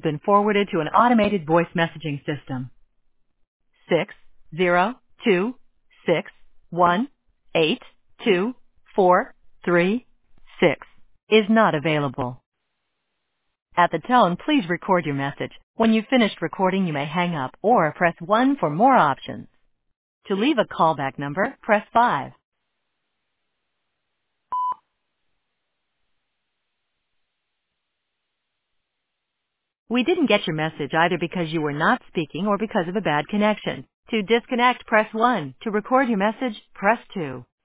been forwarded to an automated voice messaging system. 60261824336 is not available. At the tone, please record your message. When you've finished recording, you may hang up or press 1 for more options. To leave a callback number, press 5. We didn't get your message either because you were not speaking or because of a bad connection. To disconnect, press 1. To record your message, press 2.